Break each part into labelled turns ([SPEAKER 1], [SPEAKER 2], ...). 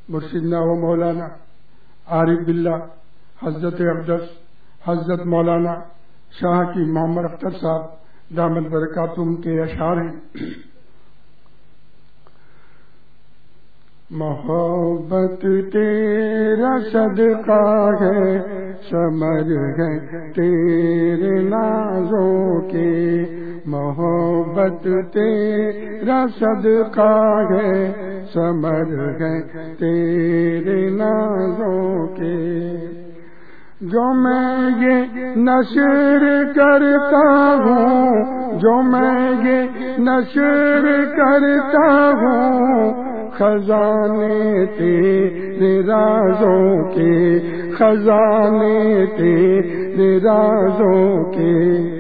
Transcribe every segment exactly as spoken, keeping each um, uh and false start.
[SPEAKER 1] مرشدنا و مولانا عارف باللہ حضرت اقدس حضرت مولانا شاہ کی محمد اختر صاحب دامت برکاتہم کے اشعار ہیں. محبت تیرا صدقہ ہے ثمر ہے تیرے نازوں کے. محبت تیرا صدقہ ہے ثمر ہے تیرے نازوں کے. جو میں یہ نشر کرتا ہوں جو میں یہ نشر کرتا ہوں خزانے تیرے رازوں کے. خزانے تیرے رازوں کے.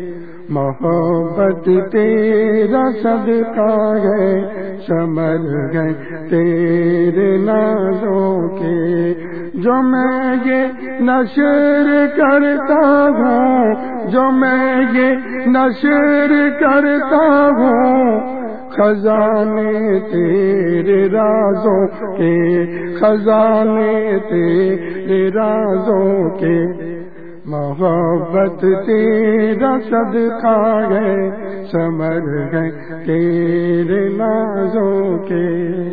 [SPEAKER 1] محبت تیرا صدقہ ہے ثمر ہے تیرے نازوں کے. جو میں یہ نشر کرتا ہوں جو میں یہ نشر کرتا ہوں خزانے تیرے رازوں کے. خزانے تیرے رازوں کے. محبت تیرا صدقہ ہے ثمر ہے تیرے نازوں کے.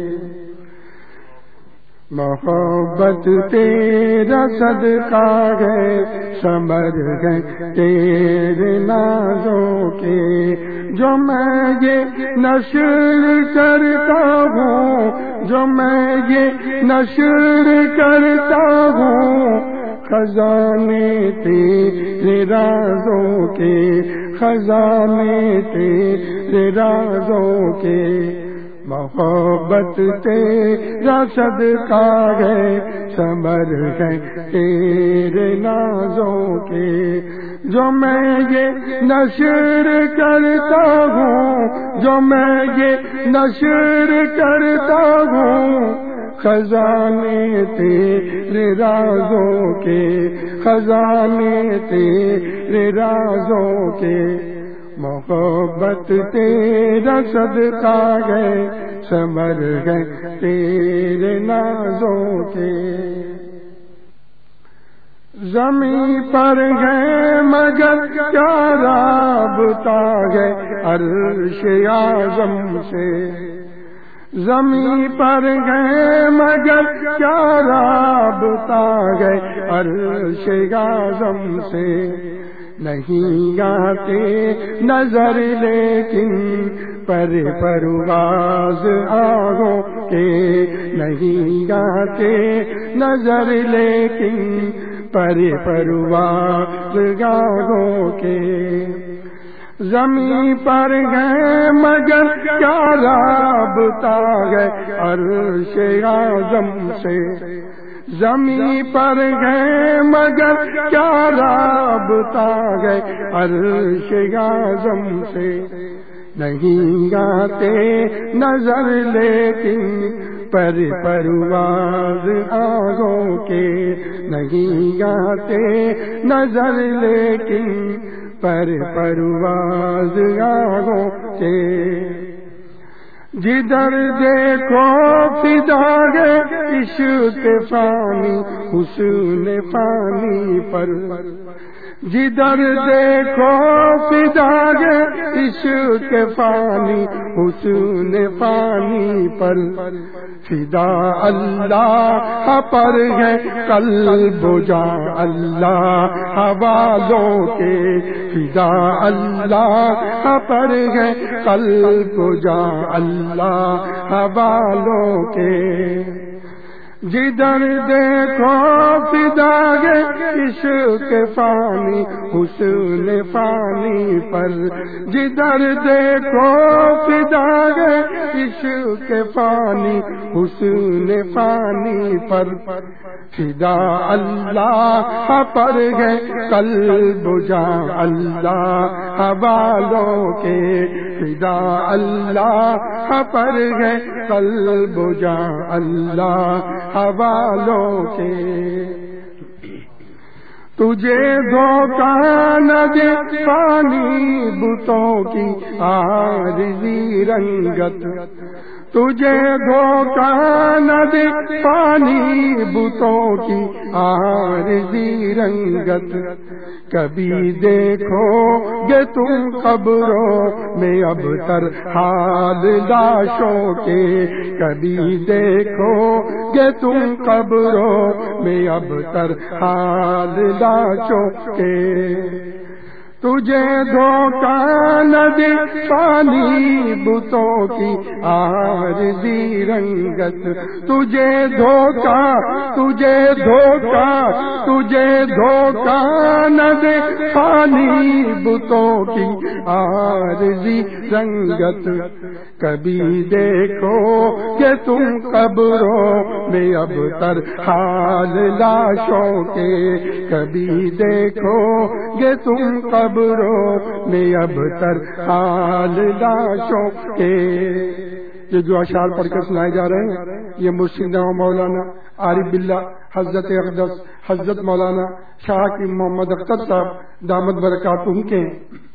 [SPEAKER 1] محبت تیرا صدقہ ہے ثمر ہے تیرے نازوں کے. جو میں یہ نشر کرتا ہوں جو میں یہ نشر کرتا ہوں خزانے تیرے رازوں کے. خزانے تیرے رازوں کے. محبت تیرا صدقہ ہے ثمر ہے تیرے نازوں کے. جو میں یہ نشر کرتا ہوں جو میں یہ نشر کرتا ہوں خزانے تیرے رازوں کے. خزانے تیرے رازوں کے. محبت تیرا صدقہ ہے ثمر ہے تیرے نازوں کے. زمین پر ہے مگر کیا رابطہ ہے عرش اعظم سے. زمین پر گئے مگر کیا رابطہ ہے عرش اعظم سے. نہیں آتے نظر لیکن پر پرواز آگوں کے. نہیں آتے نظر لیکن پر پرواز آگوں کے. زمین پر گئے مگر کیا رابطہ ہے عرش اعظم سے. زمین پر گئے مگر کیا رابطہ ہے عرش اعظم سے. نہیں آتے نظر لیکن پر پرواز آگوں کے. نہیں آتے نظر لیکن پر پرواز آگوں کے. جدھر دیکھو فدا ہے عشق فانی حسن فانی پر. جدھر دیکھو فدا ہے عشق فانی حسن فانی پر. فدا اللہ پر ہے قلب و جان اللہ حوالوں کے. فدا اللہ پر ہے قلب و جان اللہ حوالوں کے. جدھر دیکھو فدا ہے عشق فانی حسن فانی پر. جدھر دیکھو فدا ہے عشق فانی حسن فانی پر. فدا اللہ پر ہے قلب و جان اللہ حوالوں کے. فدا اللہ پر ہے قلب و جان اللہ حوالوں کے. تجھے دھوکہ نہ دے پانی بتوں کی عارضی رنگت. تجھے دھوکہ نہ دے پانی بتوں کی عارضی رنگت، کبھی دیکھو گے تم قبروں میں اب تر حال لاشوں کے، کبھی دیکھو گے تم قبروں میں اب تر حال لاشوں کے۔ تجھے دھوکہ نہ دے پانی بتوں کی عارضی رنگت، تجھے دھوکہ تجھے دھوکہ تجھے دھوکہ نہ دے پانی بتوں کی عارضی رنگت، کبھی دیکھو کہ تم قبروں میں اب تر حال لاشوں کے، کبھی دیکھو گے تم قبروں میں اب تر حال لاشوں کے۔ یہ جو اشعار پڑھ کر سنائے جا رہے ہیں یہ مرشد مولانا عارف باللہ حضرت اقدس حضرت مولانا شاہ کی محمد اختر صاحب دامت برکاتہم کے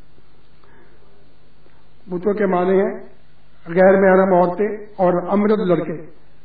[SPEAKER 1] بتوں کے معنی ہیں غیر محرم عورتیں اور امرد لڑکے۔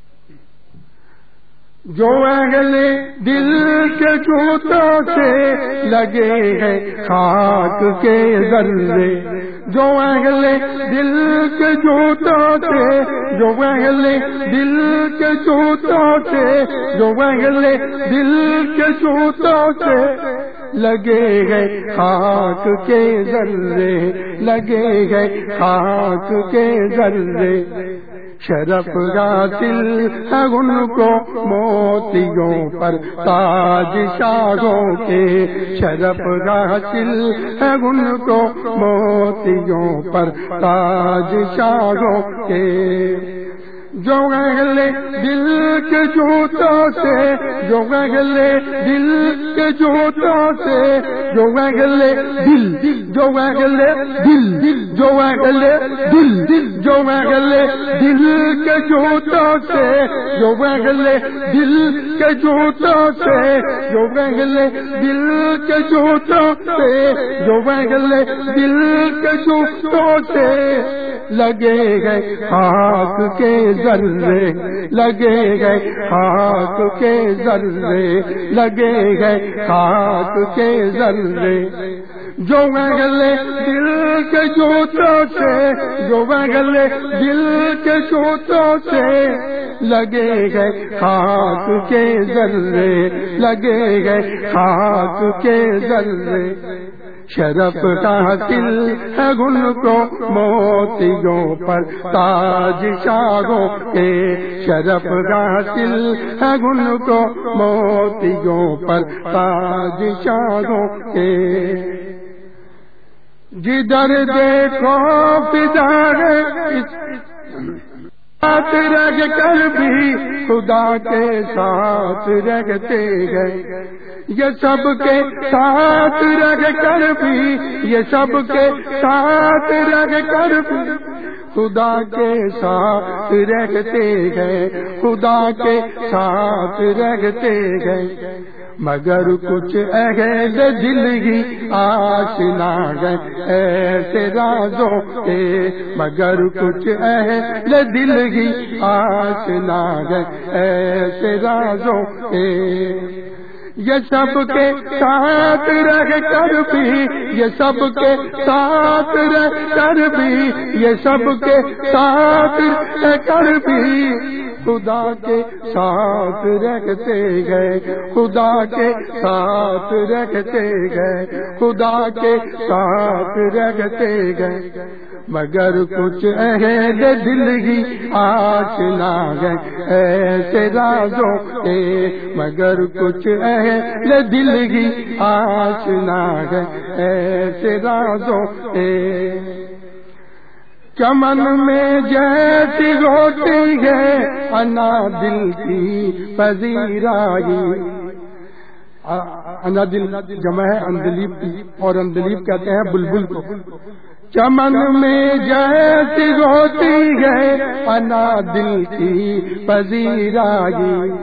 [SPEAKER 1] جو اہل دل کے جوتوں سے لگے ہیں خاک کے ذرے، جو اہل دل کے جوتوں سے جو اہل دل کے جوتوں سے جو اہل دل کے جوتوں سے لگے گئے خاک کے ذرے، لگے گئے خاک کے ذرے، شرف حاصل ہے ان کو موتیوں پر تاج شاہوں کے، شرف حاصل ہے ان کو موتیوں پر تاج شاہوں کے۔ جو اہل دل کے جوتوں سے جو اہل دل کے جوتوں سے جو اہل دل جو اہل دل جو اہل دل جو اہل دل کے جوتوں سے جو اہل دل کے جوتوں سے جو اہل دل کے جوتوں سے جو اہل دل کے جوتوں سے لگے گئے خاک کے ذرے، لگے گئے خاک کے ذرے، لگے گئے خاک کے ذرے، جو اہل دل کے جوتوں سے جو اہل دل کے جوتوں سے لگے گئے خاک کے ذرے، لگے گئے خاک کے ذرے، شرف حاصل ہے ان کو موتیوں پر تاج شاہوں کے، شرف حاصل ہے ان کو موتیوں پر تاج شاہوں کے۔ جدھر دیکھو فدا ہے ساتھ رہ کر بھی خدا کے ساتھ رہتے گئے، یہ سب کے ساتھ رہ کر بھی یہ سب کے ساتھ رہ کر بھی خدا کے ساتھ رہتے گئے، خدا کے ساتھ رہتے گئے، مگر کچھ اہل دل ہی آشنا گئے ایسے رازوں کے، مگر کچھ اہل دل ہی آشنا گئے ایسے رازوں کے۔ یہ سب کے ساتھ رہ کر بھی یہ سب کے ساتھ رہ کر بھی یہ سب کے ساتھ رہ کر بھی خدا کے ساتھ رہتے گئے، خدا کے ساتھ رہتے گئے، خدا کے ساتھ رہتے گئے، مگر کچھ اہل دل ہی آشنا گئے ایسے رازوں کے، مگر کچھ اہل دل ہی آشنا گئے ایسے رازوں کے۔ چمن میں جیسی ہوتی ہے انا دل کی پذیرائی، انا دل جمع ہے اندلیب کی، اور اندلیب کہتے ہیں بلبل کو۔ چمن میں جیسی ہوتی ہے انا دل کی پذیرائی،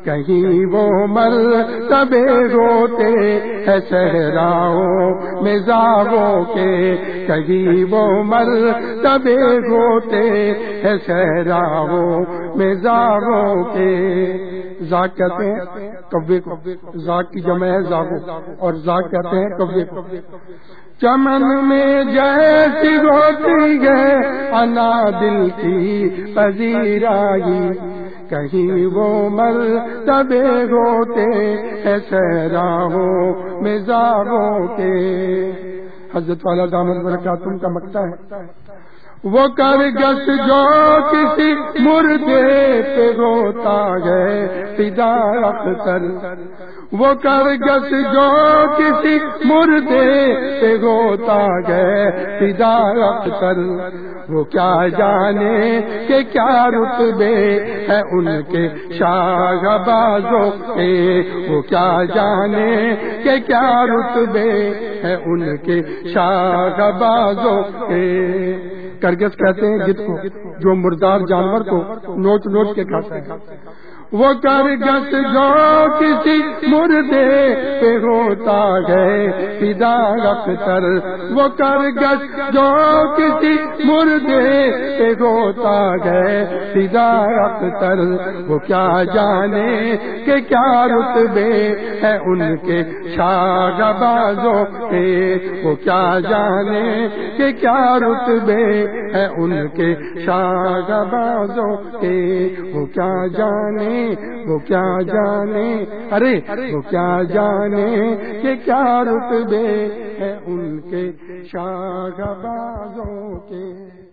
[SPEAKER 1] کہیں وہ مرتبے روتے ہے صحراؤں میں زاغوں کے، کہیں وہ مرتبے روتے ہے صحراؤں میں زاغوں کے۔ زاغ کہتے ہیں کوے کو، زاغ کی جمع ہے زاغوں، اور زاغ کہتے ہیں کوے کو۔ چمن میں جیسی روتی ہے انا دل کی پذیرائی، کہیں وہ مرتبے ہوتے ہیں صحراؤں میں زاغوں کے۔ حضرت والا دامت برکاتہم کا مقطع ہے، وہ کرگس جو کسی مردے پہ روتا ہے فدا اختر، وہ کرگس جو کسی مردے پہ روتا ہے فدا اختر، وہ کیا جانے کہ کیا رتبے ہے ان کے شاہ بازوں کے، وہ کیا جانے کہ کیا رتبے ہے ان کے شاہ بازوں کے۔ کرگس کہتے ہیں جت کو جو مردار جانور کو نوچ نوچ کے کھاتا ہے، وہ کرگس جو کسی مردے پہ روتا ہے فدا اختر، وہ کرگس جو کسی مردے پہ روتا ہے فدا اختر، وہ کیا جانے کہ کیا رتبے ہے ان کے شاہ بازوں کے، وہ کیا جانے کہ کیا رتبے ہے ان کے شاہ بازوں کے، وہ کیا جانے وہ کیا جانے ارے وہ کیا جانے کہ کیا رتبے ہے ان کے شاہ بازوں کے۔